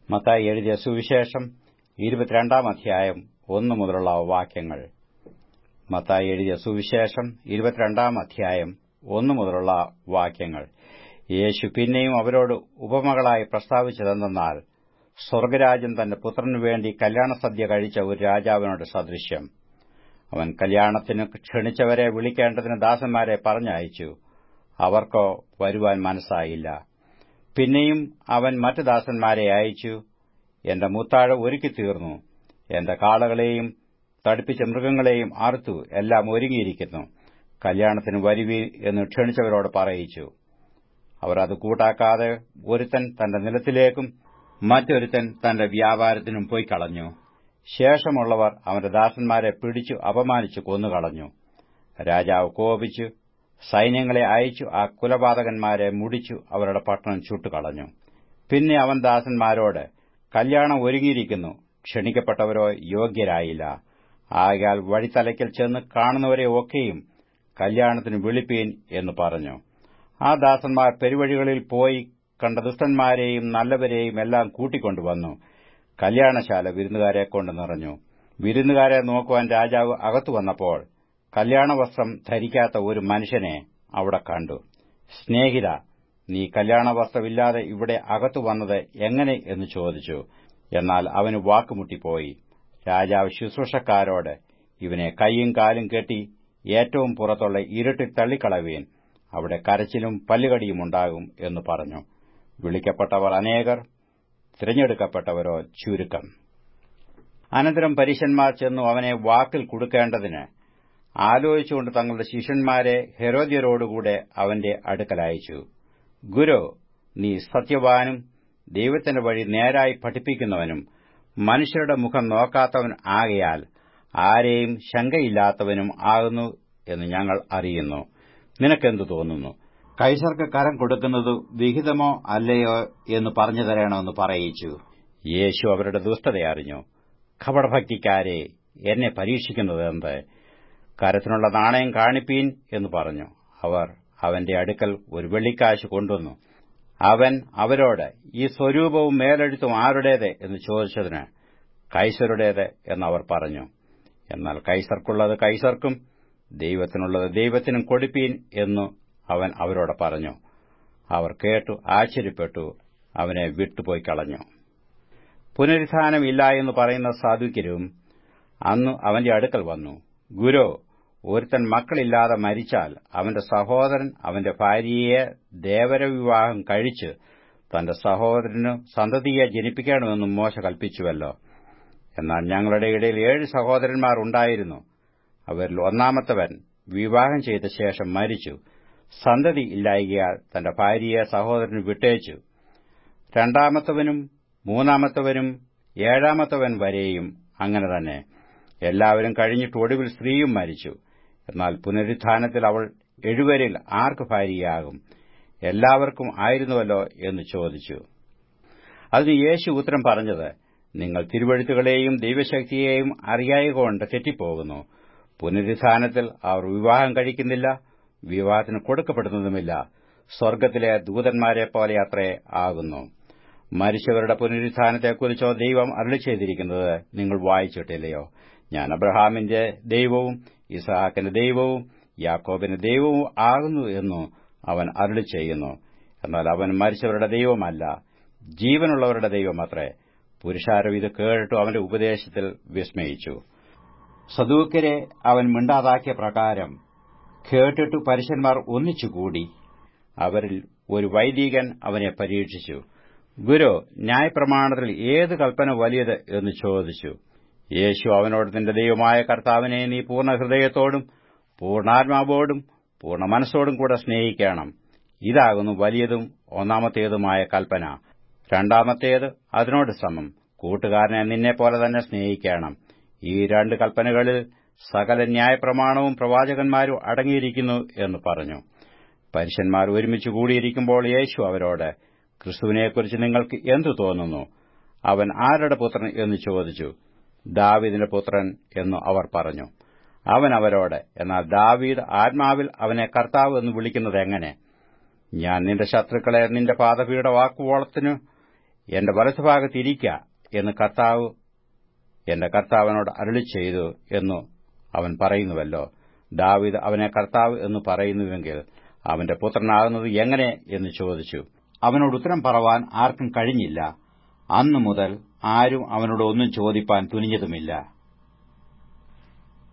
മത്തായി എഴുതിയ സുവിശേഷം 22-ാം അധ്യായം 1 മുതലുള്ള വാക്യങ്ങൾ. മത്തായി എഴുതിയ സുവിശേഷം 22-ാം അധ്യായം 1 മുതലുള്ള വാക്യങ്ങൾ. യേശു പിന്നെയും അവരോട് ഉപമകളായി പ്രസ്താവിച്ചതെന്നാൽ, സ്വർഗരാജ്യം തന്റെ പുത്രനുവേണ്ടി കല്യാണസദ്യ കഴിച്ച ഒരു രാജാവിനോട് സദൃശ്യം. അവൻ കല്യാണത്തിന് ക്ഷണിച്ചവരെ വിളിക്കേണ്ടതിന് ദാസന്മാരെ പറഞ്ഞയച്ചു. അവർക്കോ വരുവാൻ മനസ്സായില്ല. പിന്നെയും അവൻ മറ്റു ദാസന്മാരെ അയച്ചു, എന്റെ മുത്താഴ ഒരുക്കിത്തീർന്നു, എന്റെ കാളകളെയും തടിപ്പിച്ച മൃഗങ്ങളെയും അറുത്തു, എല്ലാം ഒരുങ്ങിയിരിക്കുന്നു, കല്യാണത്തിന് വരുവീൻ എന്ന് ക്ഷണിച്ചവരോട് പറയിച്ചു. അവർ അത് കൂട്ടാക്കാതെ ഒരുത്തൻ തന്റെ നിലത്തിലേക്കും മറ്റൊരുത്തൻ തന്റെ വ്യാപാരത്തിനും പോയിക്കളഞ്ഞു. ശേഷമുള്ളവർ അവന്റെ ദാസന്മാരെ പിടിച്ചു അപമാനിച്ചു കൊന്നുകളഞ്ഞു. രാജാവ് കോപിച്ചു സൈന്യങ്ങളെ അയച്ചു ആ കുലപാതകന്മാരെ മുടിച്ചു അവരുടെ പട്ടണം ചുട്ടുകളഞ്ഞു. പിന്നെ അവൻ ദാസന്മാരോട്, കല്യാണം ഒരുങ്ങിയിരിക്കുന്നു, ക്ഷണിക്കപ്പെട്ടവരോ യോഗ്യരായില്ല. ആകയാൽ വഴിത്തലയ്ക്കൽ ചെന്ന് കാണുന്നവരെ ഒക്കെയും കല്യാണത്തിന് വിളിപ്പീൻ എന്ന് പറഞ്ഞു. ആ ദാസന്മാർ പെരുവഴികളിൽ പോയി കണ്ട ദുഷ്ടന്മാരെയും നല്ലവരെയും എല്ലാം കൂട്ടിക്കൊണ്ടുവന്നു. കല്യാണശാല വിരുന്നുകാരെ കൊണ്ട് നിറഞ്ഞു. വിരുന്നുകാരെ നോക്കുവാൻ രാജാവ് അകത്തു വന്നപ്പോൾ കല്യാണവസ്ത്രം ധരിക്കാത്ത ഒരു മനുഷ്യനെ അവിടെ കണ്ടു. സ്നേഹിത, നീ കല്യാണവസ്ത്രമില്ലാതെ ഇവിടെ അകത്തു വന്നത് എങ്ങനെ എന്ന് ചോദിച്ചു. എന്നാൽ അവന് വാക്കുമുട്ടിപ്പോയി. രാജാവ് ശുശ്രൂഷക്കാരോട്, ഇവനെ കൈയും കാലും കെട്ടി ഏറ്റവും പുറത്തുള്ള ഇരുട്ടിൽ തള്ളിക്കളവീൻ, അവിടെ കരച്ചിലും പല്ലുകടിയും ഉണ്ടാകും എന്ന് പറഞ്ഞു. വിളിക്കപ്പെട്ടവർ അനേകർ, തിരഞ്ഞെടുക്കപ്പെട്ടവരോ ചുരുക്കം. അനന്തരം പരീശന്മാർ ചെന്നു അവനെ വാക്കിൽ കുടുക്കേണ്ടതിന് ആലോചിച്ചുകൊണ്ട് തങ്ങളുടെ ശിഷ്യന്മാരെ ഹെരോദ്യരോടുകൂടെ അവന്റെ അടുക്കലയച്ചു. ഗുരു, നീ സത്യവാനും ദൈവത്തിന്റെ വഴി നേരായി പഠിപ്പിക്കുന്നവനും മനുഷ്യരുടെ മുഖം നോക്കാത്തവൻ ആകയാൽ ആരെയും ശങ്കയില്ലാത്തവനും ആകുന്നു എന്ന് ഞങ്ങൾ അറിയുന്നു. നിനക്കെന്തു തോന്നുന്നു? കൈസർക്ക് കരം കൊടുക്കുന്നത് വിഹിതമോ അല്ലയോ എന്ന് പറഞ്ഞു തരണമെന്ന് പറയിച്ചു. യേശു അവരുടെ ദുഷ്ടത അറിഞ്ഞു. കപടഭക്തിക്കാരെ, എന്നെ പരീക്ഷിക്കുന്നതെന്ത്? കരത്തിനുള്ള നാണയം കാണിപ്പീൻ എന്ന് പറഞ്ഞു. അവർ അവന്റെ അടുക്കൽ ഒരു വെള്ളിക്കാശ് കൊണ്ടുവന്നു. അവൻ അവരോട്, ഈ സ്വരൂപവും മേലെഴുത്തും ആരുടേത് എന്ന് ചോദിച്ചതിന്, കൈസരുടേത് എന്നവർ പറഞ്ഞു. എന്നാൽ കൈസർക്കുള്ളത് കൈസർക്കും ദൈവത്തിനുള്ളത് ദൈവത്തിനും കൊടുപ്പീൻ എന്നു അവൻ അവരോട് പറഞ്ഞു. അവർ കേട്ടു ആശ്ചര്യപ്പെട്ടു, അവനെ വിട്ടുപോയി കളഞ്ഞു. പുനരുത്ഥാനം ഇല്ല എന്ന് പറയുന്ന സാദുക്യരും അന്ന് അവന്റെ അടുക്കൽ വന്നു. ഗുരു, ഒരുത്തൻ മക്കളില്ലാതെ മരിച്ചാൽ അവന്റെ സഹോദരൻ അവന്റെ ഭാര്യയെ ദേവരവിവാഹം കഴിച്ച് തന്റെ സഹോദരന് സന്തതിയെ ജനിപ്പിക്കണമെന്നും മോശ കൽപ്പിച്ചുവല്ലോ. എന്നാൽ ഞങ്ങളുടെ ഇടയിൽ 7 സഹോദരന്മാർ ഉണ്ടായിരുന്നു. അവരിൽ ഒന്നാമത്തവൻ വിവാഹം ചെയ്ത ശേഷം മരിച്ചു. സന്തതി ഇല്ലായ്കയാൽ തന്റെ ഭാര്യയെ സഹോദരന് വിട്ടേച്ചു. രണ്ടാമത്തവനും മൂന്നാമത്തവനും 7-ാമത്തവൻ വരെയും അങ്ങനെ തന്നെ. എല്ലാവരും കഴിഞ്ഞിട്ട് ഒടുവിൽ സ്ത്രീയും മരിച്ചു. എന്നാൽ പുനരുത്ഥാനത്തിൽ അവൾ 7 ആർക്ക് ഭാര്യയാകും? എല്ലാവർക്കും ആയിരുന്നുവല്ലോ എന്ന് ചോദിച്ചു. അതിന് യേശു ഉത്തരം പറഞ്ഞത്, നിങ്ങൾ തിരുവെഴുത്തുകളെയും ദൈവശക്തിയെയും അറിയായകൊണ്ട് തെറ്റിപ്പോകുന്നു. പുനരുത്ഥാനത്തിൽ അവർ വിവാഹം കഴിക്കുന്നില്ല, വിവാഹത്തിന് കൊടുക്കപ്പെടുന്നതുമില്ല. സ്വർഗ്ഗത്തിലെ ദൂതന്മാരെ പോലെ അത്രേ ആകുന്നു. മരിച്ചവരുടെ പുനരുത്ഥാനത്തെക്കുറിച്ചോ ദൈവം അരുളിച്ചെയ്തിരിക്കുന്നത് നിങ്ങൾ വായിച്ചിട്ടില്ലയോ? ഞാൻ അബ്രഹാമിന്റെ ദൈവവും ഇസ്ഹാക്കിന്റെ ദൈവവും യാക്കോബിന്റെ ദൈവവും ആകുന്നു എന്നു അവൻ അരുളിച്ചെയ്യുന്നു. എന്നാൽ അവൻ മരിച്ചവരുടെ ദൈവമല്ല, ജീവനുള്ളവരുടെ ദൈവമത്രേ. പുരുഷാരം ഇത് കേട്ടിട്ടു അവന്റെ ഉപദേശത്തിൽ വിസ്മയിച്ചു. സദൂക്യരെ അവൻ മിണ്ടാതാക്കിയ പ്രകാരം കേട്ടിട്ടു പരീശന്മാർ ഒന്നിച്ചുകൂടി. അവരിൽ ഒരു വൈദികൻ അവനെ പരീക്ഷിച്ചു. ഗുരു, ന്യായപ്രമാണത്തിൽ ഏത് കൽപ്പന വലിയത് എന്ന് ചോദിച്ചു. യേശു അവനോട്, നിന്റെ ദൈവമായ കർത്താവിനെ നീ പൂർണ്ണ ഹൃദയത്തോടും പൂർണ്ണാത്മാവോടും പൂർണ്ണ മനസ്സോടും കൂടെ സ്നേഹിക്കണം. ഇതാകുന്നു വലിയതും ഒന്നാമത്തേതുമായ കൽപ്പന. രണ്ടാമത്തേത് അതിനോട് സമം, കൂട്ടുകാരനെ നിന്നെപ്പോലെ തന്നെ സ്നേഹിക്കണം. ഈ 2 കൽപ്പനകളിൽ സകല ന്യായപ്രമാണവും പ്രവാചകന്മാരും അടങ്ങിയിരിക്കുന്നു എന്ന് പറഞ്ഞു. പരീശന്മാർ ഒരുമിച്ച് കൂടിയിരിക്കുമ്പോൾ യേശു അവരോട്, ക്രിസ്തുവിനെക്കുറിച്ച് നിങ്ങൾക്ക് എന്തു തോന്നുന്നു? അവൻ ആരുടെ പുത്രൻ എന്ന് ചോദിച്ചു. ദാവീദിന്റെ പുത്രൻ എന്നു അവർ പറഞ്ഞു. അവൻ അവരോട്, എന്നാൽ ദാവീദ് ആത്മാവിൽ അവനെ കർത്താവ് എന്ന് വിളിക്കുന്നത് എങ്ങനെ? ഞാൻ നിന്റെ ശത്രുക്കളെ നിന്റെ പാദപീഠമാക്കുവോളത്തിനു എന്റെ വലത്തുഭാഗത്തിരിക്ക എന്ന് കർത്താവ് എന്റെ കർത്താവിനോട് അരുളിച്ചെയ്തു എന്നു അവൻ പറയുന്നുവല്ലോ. ദാവീദ് അവനെ കർത്താവ് എന്ന് പറയുന്നുവെങ്കിൽ അവന്റെ പുത്രനാകുന്നത് എങ്ങനെ എന്ന് ചോദിച്ചു. അവനോട് ഉത്തരം പറവാൻ ആർക്കും കഴിഞ്ഞില്ല. അന്നുമുതൽ ആരും അവനോട് ഒന്നും ചോദിപ്പാൻ തുനിഞ്ഞതുമില്ല.